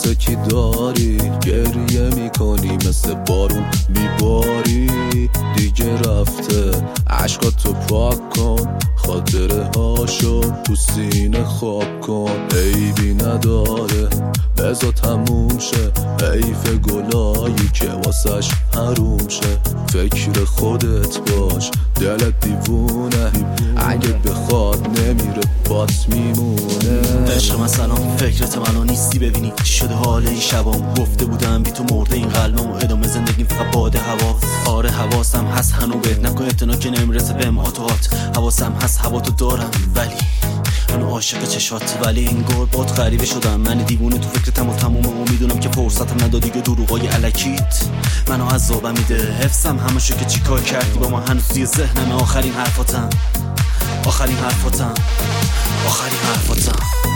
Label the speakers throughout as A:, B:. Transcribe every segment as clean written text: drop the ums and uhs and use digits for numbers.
A: واسه کی داری گریه میکنی مثل بارون میباری دیگه رفته عشقاتو پاک کن خاطره هاشو تو سینه خواب کن عیبی نداره بذار تموم شه حیف گلایی که واسش حروم شه فکر خودت باش دلت دیوونه اگه بخواد نمیره بات میمونه
B: عشق من سلام فکرت منو نیستی ببینی چی شده حال این شبام گفته بودم بی تو مرده این قلبم و ادامه زندگیم فقط باد هواست آره حواسم هست هنو بهت نکن اعتنا که نمیرسه بهم آتوهات حواسم هست هوا تو دارم ولی من عاشق چشات ولی انگار باد غریبه شدم من دیوونه تو فکرتم و تمومه و میدونم که فرصتم ندادی که دروغای الکیت منو عذابم میده حفظم همشو که چیکار کردی با ما هنوز توی ذهنم آخرین حرفاتم آخرین حرفاتم آخرین حرفاتم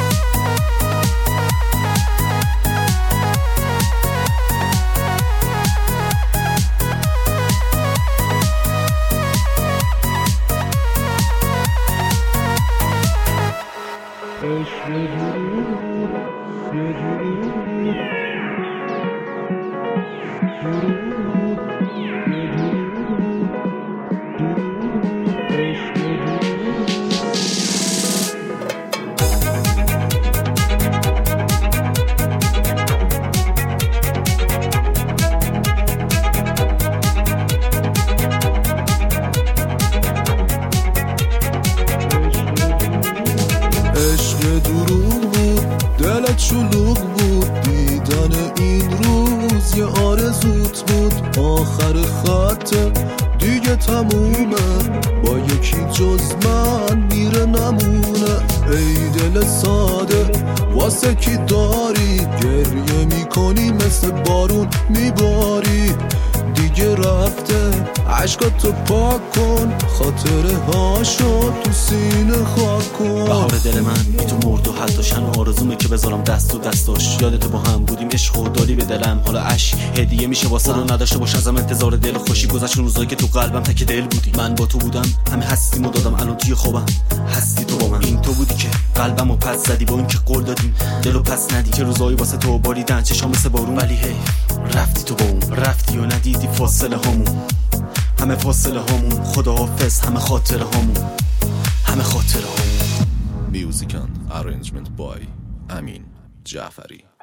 A: عشق دروغ بود دلت شلوغ بود دیدن این روز یه آرزوت بود آخر خطه دیگه تمومه با یکی جز من میره نمونه ای دل ساده واسه کی داری گریه میکنی مثل بارون میباری دیگه رفته عشقاتو پاک کن خاطره هاشو تو سینه خاک کن
B: بهار دل من بی تو مرد و حد داشتن آرزومه که بذارم دست تو دستاش یادت با هم بودیم عشق و دادی به دلم حالا عشق هدیه میشه واسه رو نداشته باش ازم انتظار دل خوشی گذشت روزایی که تو قلبم تک دل بودی من با تو بودم همه هستیمو دادم الان توی خوابم هستی تو با من این تو بودی که قلبمو پس زدی با این که قول دادیم دلو پس ندی که روزایی واسه تو باریدن چشام مثل بارون ولی هی رفتی تو با اون رفتی و ندیدی فاصله هامون همه فاصله هامون خداحافظ همه خاطره هامون همه خاطره هامون
A: Music and arrangement by Amin Jafari